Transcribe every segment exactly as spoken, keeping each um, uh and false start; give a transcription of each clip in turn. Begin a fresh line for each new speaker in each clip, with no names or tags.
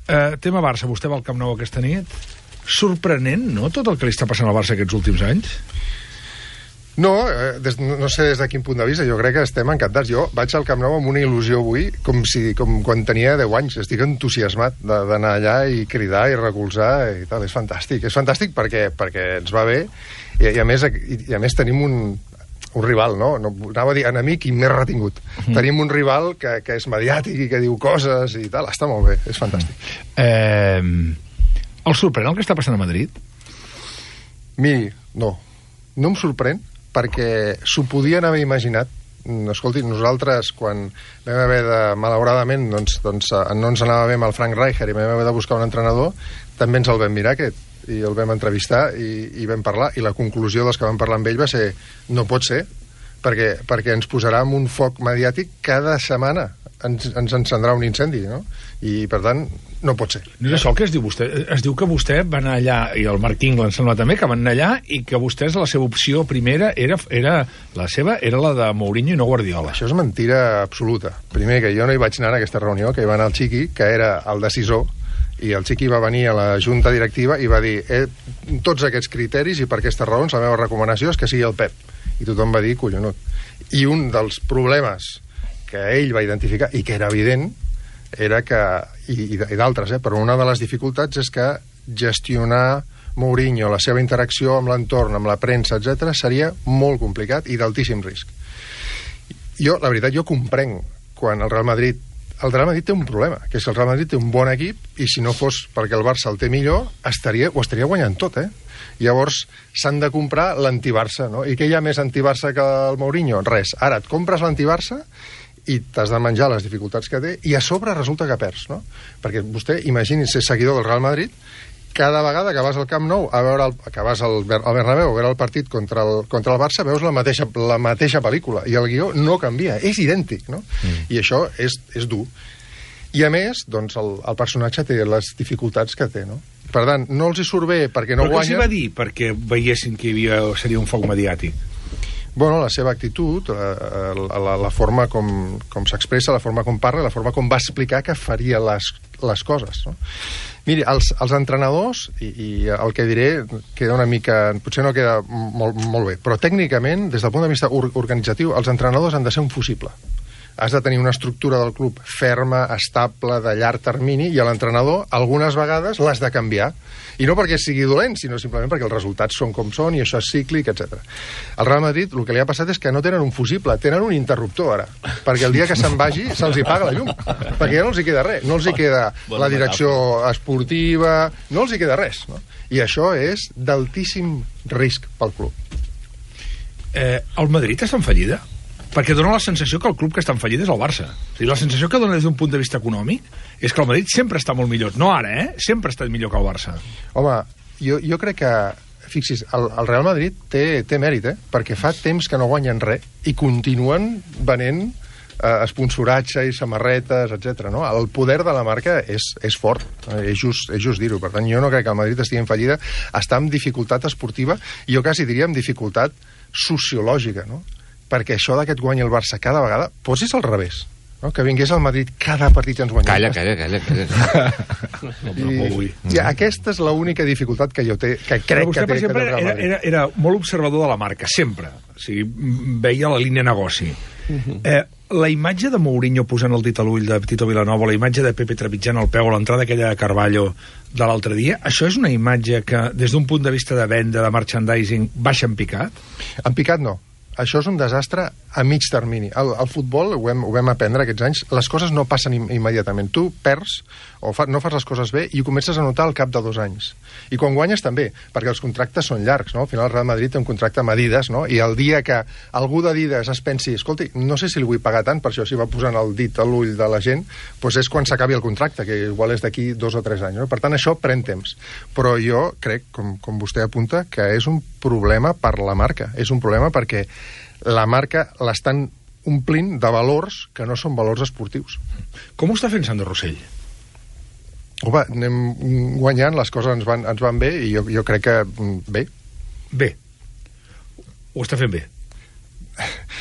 Uh, tema Barça, vostè va al Camp Nou aquesta nit. Sorprenent, no?, tot el que li està passant al Barça aquests últims anys?
No, eh, des, no sé des de quin punt de vista, jo crec que estem encantats. Jo vaig al Camp Nou amb una il·lusió avui, com, si, com quan tenia deu anys. Estic entusiasmat d'anar allà i cridar i recolzar i tal. És fantàstic. És fantàstic perquè, perquè ens va bé i, i, a més, i, i a més tenim un, un rival, no? no? Anava a dir enemic i més retingut. Mm. Tenim un rival que, que és mediàtic i que diu coses i tal. Està molt bé, és fantàstic.
Mm. Eh, el sorprèn el que està passant a Madrid?
Miri, no. No em sorprèn, perquè s'ho podien haver imaginat. Escolti, nosaltres, quan vam haver de, malauradament, doncs, doncs no ens anava bé amb el Frank Rijkaard i vam haver de buscar un entrenador, també ens el vam mirar, aquest, i el vam entrevistar i, i vam parlar, i la conclusió dels que vam parlar amb ell va ser, no pot ser, perquè, perquè ens posarà en un foc mediàtic cada setmana, ens, ens encendrà un incendi, no? I, per tant, no pot ser.
No és això el que es diu vostè. Es diu que vostè va anar allà, i el Marc Ingla em sembla també, que van anar allà i que vostès, la seva opció primera era, era la seva era la de Mourinho i no Guardiola.
Això és mentira absoluta. Primer, que jo no hi vaig anar a aquesta reunió, que hi va anar el Chiqui, que era el decisor, i el Chiqui va venir a la junta directiva i va dir, eh, tots aquests criteris i per aquestes raons la meva recomanació és que sigui el Pep. I tothom va dir, collonut. I un dels problemes que ell va identificar, i que era evident, era que, i, i d'altres, eh, però una de les dificultats és que gestionar Mourinho, la seva interacció amb l'entorn, amb la premsa, etcètera, seria molt complicat i d'altíssim risc. Jo, la veritat, jo comprenc quan el Real Madrid el Real Madrid té un problema, que és que el Real Madrid té un bon equip i si no fos perquè el Barça el té millor, estaria, ho estaria guanyant tot, eh? Llavors s'han de comprar l'anti-Barça, no? I què hi ha més anti-Barça que el Mourinho? Res. Ara et compres l'anti-Barça i t'has de menjar les dificultats que té i a sobre resulta que perds, no? Perquè vostè, imagini ser seguidor del Real Madrid, cada vegada que vas al Camp Nou a veure el, que vas al, al Bernabéu a veure el partit contra el, contra el Barça, veus la mateixa, la mateixa pel·lícula i el guió no canvia, és idèntic, no? Mm. I això és, és dur. I a més, doncs, el, el personatge té les dificultats que té, no? Per tant, no els hi surt bé perquè no
guanya... Però què s'hi
guanya...
va dir perquè veiessin que hi havia, seria un foc mediàtic?
Bueno, la seva actitud, la, la, la forma com, com s'expressa, la forma com parla, la forma com va explicar que faria les, les coses, no? Miri, els, els entrenadors, i, i el que diré queda una mica... potser no queda molt, molt bé, però tècnicament, des del punt de vista or, organitzatiu, els entrenadors han de ser un fusible. Has de tenir una estructura del club ferma, estable, de llarg termini, i a l'entrenador, algunes vegades, l'has de canviar. I no perquè sigui dolent, sinó simplement perquè els resultats són com són i això és cíclic, etcètera. Al Real Madrid el que li ha passat és que no tenen un fusible, tenen un interruptor ara, perquè el dia que se'n vagi se'ls hi paga la llum, perquè ja no els hi queda res, no els hi queda la direcció esportiva, no els hi queda res, no? I això és d'altíssim risc pel club.
Eh, el Madrid està en fallida? Perquè dona la sensació que el club que està en fallida és el Barça. O sigui, la sensació que dona des d'un punt de vista econòmic és que el Madrid sempre està molt millor. No ara, eh? Sempre ha estat millor que el Barça.
Home, jo, jo crec que... Fixis, el, el Real Madrid té, té mèrit, eh? Perquè fa temps que no guanyen res i continuen venent eh, esponsoratge i samarretes, etcètera. No? El poder de la marca és, és fort, eh, és just, és just dir-ho. Per tant, jo no crec que el Madrid estigui en fallida. Està en dificultat esportiva i jo quasi diria en dificultat sociològica, no? Perquè això de que et guanyi el Barça cada vegada, posis al revés, no? Que vingués al Madrid cada partit i ens guanyés.
Calla, calla, calla, calla.
I, i aquesta és l'única dificultat que jo té, que crec
Però vostè,
que té.
per exemple,
que té
era, era, era molt observador de la marca, sempre. O sigui, veia la línia negoci. Eh, la imatge de Mourinho posant el dit a l'ull de Tito Vilanova, la imatge de Pepe trepitjant el peu a l'entrada aquella de Carvalho de l'altre dia, això és una imatge que, des d'un punt de vista de venda, de merchandising, baixa en picat?
En picat no. Això és un desastre a mig termini. El, el futbol, ho vam, ho vam aprendre aquests anys, les coses no passen im immediatament. Tu perds o fa, no fas les coses bé i ho comences a notar al cap de dos anys. I quan guanyes també, perquè els contractes són llargs, no? Al final el Real Madrid té un contracte amb Adidas, no? I el dia que algú d'Adidas es pensi, escolti, no sé si li vull pagar tant, per això s'hi va posant el dit a l'ull de la gent, doncs és quan s'acabi el contracte, que igual és d'aquí dos o tres anys, no? Per tant, això pren temps. Però jo crec, com, com vostè apunta, que és un problema per la marca. És un problema perquè la marca l'estan omplint de valors que no són valors esportius.
Com ho està fent Sandro Rossell?
Home, anem guanyant, les coses ens van, ens van bé i jo, jo crec que bé.
Bé. Ho està fent bé?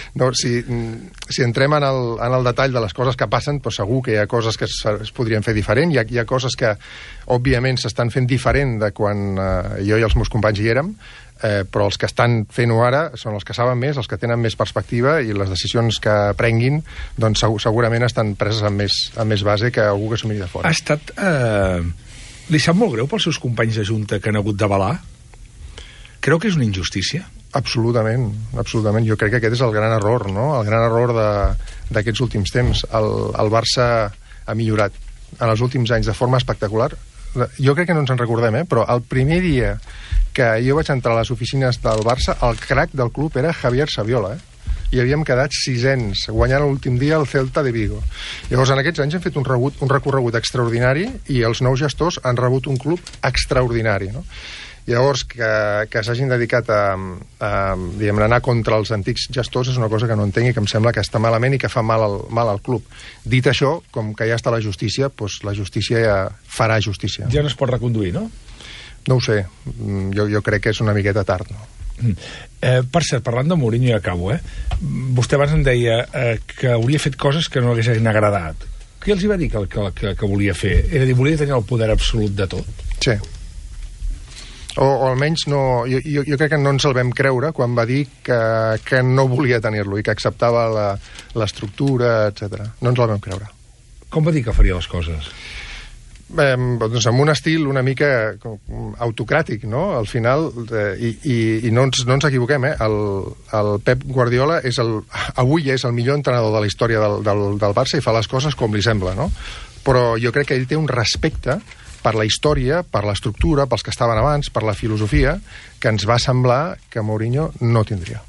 No, si, si entrem en el, en el detall de les coses que passen, doncs segur que hi ha coses que es, es podrien fer diferent, hi ha, hi ha coses que, òbviament, s'estan fent diferent de quan eh, jo i els meus companys hi érem, eh, però els que estan fent-ho ara són els que saben més, els que tenen més perspectiva, i les decisions que prenguin doncs, segur, segurament estan preses amb més, amb més base que algú que s'ho miri de fora.
Ha estat... Eh... Li sap molt greu pels seus companys de Junta que han hagut d'avalar? Creu que és una injustícia?
Absolutament, absolutament. Jo crec que aquest és el gran error, no? El gran error d'aquests últims temps. El, el Barça ha millorat en els últims anys de forma espectacular. Jo crec que no ens en recordem, eh? Però el primer dia que jo vaig entrar a les oficines del Barça, el crac del club era Javier Saviola, eh? I havíem quedat sisens, guanyant l'últim dia el Celta de Vigo. Llavors, en aquests anys hem fet un, rebut, un recorregut extraordinari i els nous gestors han rebut un club extraordinari, no? Llavors, que, que s'hagin dedicat a, a, diguem, a anar contra els antics gestors és una cosa que no entenc i que em sembla que està malament i que fa mal al, mal al club. Dit això, com que ja està la justícia, doncs la justícia ja farà justícia.
Ja no es pot reconduir, no?
No ho sé. Jo, jo crec que és una miqueta tard, no?
Eh, per cert, parlant de Mourinho, i acabo, eh? Vostè abans em deia eh, que hauria fet coses que no haguessin agradat. Què els hi va dir que, que, que, que volia fer? Era dir, volia tenir el poder absolut de tot?
Sí. O, o almenys no, jo, jo, jo crec que no ens el vam creure quan va dir que, que no volia tenir-lo i que acceptava l'estructura, etcètera. No ens el vam creure.
Com va dir que faria les coses?
Eh, doncs amb un estil una mica autocràtic, no? Al final, eh, i, i, i no, ens, no ens equivoquem, eh? El, el Pep Guardiola és el, avui és el millor entrenador de la història del, del, del Barça i fa les coses com li sembla, no? Però jo crec que ell té un respecte per la història, per l'estructura, pels que estaven abans, per la filosofia, que ens va semblar que Mourinho no tindria.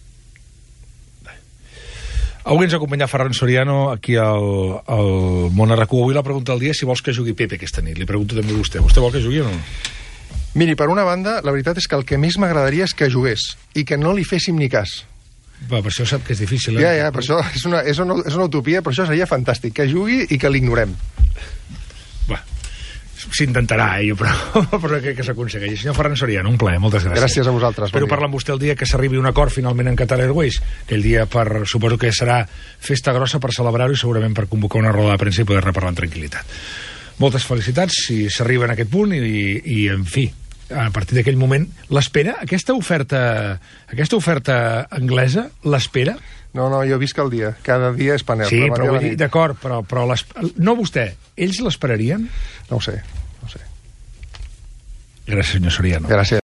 Avui ens acompanya Ferran Soriano aquí al, al Món R Q. Avui la pregunta del dia és si vols que jugui Pepe aquesta nit. Li pregunto també a vostè. Vostè vol que jugui o no?
Miri, per una banda, la veritat és que el que més m'agradaria és que jugués i que no li féssim ni cas.
Va, per això sap que és difícil, eh?
Ja, ja, per això és una, és una, és una utopia, però això seria fantàstic, que jugui i que l'ignorem.
Va, s'intentarà, eh, però, però crec que s'aconsegueix. Senyor Ferran Soriano, un plaer, moltes gràcies.
Gràcies a vosaltres.
Espero parlar amb vostè el dia que s'arribi un acord finalment en Qatar Airways, que el dia per, suposo que serà festa grossa per celebrar-ho i segurament per convocar una roda de premsa i poder reparlar en tranquil·litat. Moltes felicitats si s'arriba en aquest punt i, i, i en fi, a partir d'aquell moment, l'espera, aquesta oferta aquesta oferta anglesa, l'espera?
No, no, jo visc el dia. Cada dia és panel.
Sí, però vull dir, d'acord, però, però no vostè, ells l'esperarien?
No ho sé, no ho sé.
Gràcies, senyor Soriano.
Gràcies.